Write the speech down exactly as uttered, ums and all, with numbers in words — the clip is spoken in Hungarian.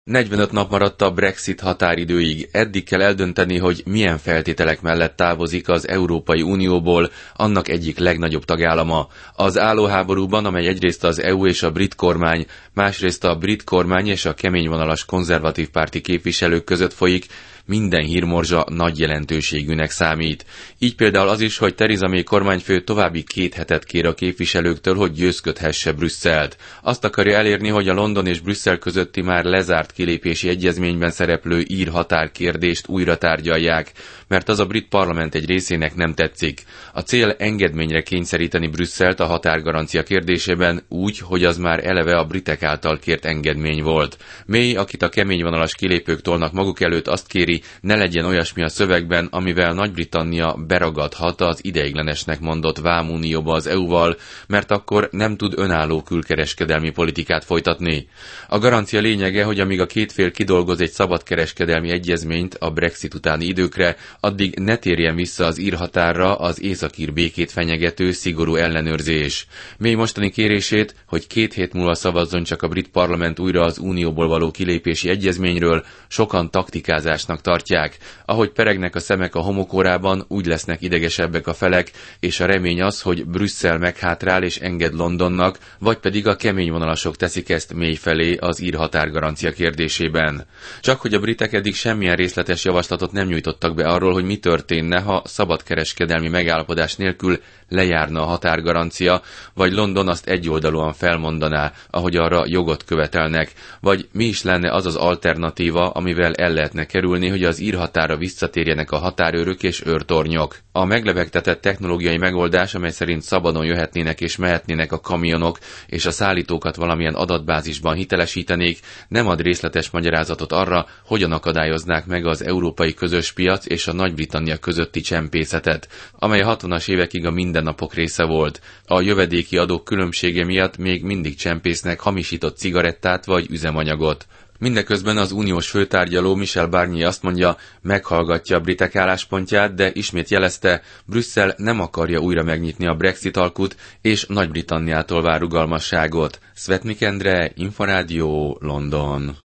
negyvenöt nap maradt a Brexit határidőig, eddig kell eldönteni, hogy milyen feltételek mellett távozik az Európai Unióból annak egyik legnagyobb tagállama. Az állóháborúban, amely egyrészt az é u és a brit kormány, másrészt a brit kormány és a keményvonalas konzervatív párti képviselők között folyik, minden hírmorzsa nagy jelentőségűnek számít. Így például az is, hogy Theresa May kormányfő további két hetet kér a képviselőktől, hogy győzködhesse Brüsszelt. Azt akarja elérni, hogy a London és Brüsszel közötti már lezárt kilépési egyezményben szereplő ír határkérdést újra tárgyalják, mert az a brit parlament egy részének nem tetszik. A cél engedményre kényszeríteni Brüsszelt a határgarancia kérdésében úgy, hogy az már eleve a britek által kért engedmény volt. May, akit a keményvonalas kilépők tolnak maguk előtt, azt kéri, ne legyen olyasmi a szövegben, amivel Nagy-Britannia beragadhat az ideiglenesnek mondott vámunióba az é u-val, mert akkor nem tud önálló külkereskedelmi politikát folytatni. A garancia lényege, hogy amíg a két fél kidolgoz egy szabadkereskedelmi egyezményt a Brexit utáni időkre, addig ne térjen vissza az ír határra az északír békét fenyegető szigorú ellenőrzés. May mostani kérését, hogy két hét múlva szavazzon csak a brit parlament újra az unióból való kilépési egyezményről, sokan taktikázásnak tartják. Ahogy peregnek a szemek a homokórában, úgy lesznek idegesebbek a felek, és a remény az, hogy Brüsszel meghátrál és enged Londonnak, vagy pedig a keményvonalasok teszik ezt May felé az ír határgarancia kérdésében. Csak hogy a britek eddig semmilyen részletes javaslatot nem nyújtottak be arról, hogy mi történne, ha szabadkereskedelmi megállapodás nélkül lejárna a határgarancia, vagy London azt egyoldalúan felmondaná, ahogy arra jogot követelnek, vagy mi is lenne az az alternatíva, amivel el lehetne kerülni, hogy az ír határa visszatérjenek a határőrök és őrtornyok. A meglebegtetett technológiai megoldás, amely szerint szabadon jöhetnének és mehetnének a kamionok, és a szállítókat valamilyen adatbázisban hitelesítenék, nem ad részletes magyarázatot arra, hogyan akadályoznák meg az európai közös piac és a Nagy-Britannia közötti csempészetet, amely a hatvanas évekig a mindennapok része volt. A jövedéki adók különbsége miatt még mindig csempésznek hamisított cigarettát vagy üzemanyagot. Mindeközben az uniós főtárgyaló Michel Barnier azt mondja, meghallgatja a britek álláspontját, de ismét jelezte, Brüsszel nem akarja újra megnyitni a Brexit alkut, és Nagy-Britanniától vár rugalmasságot. Svetnik Endre, Inforádió, London.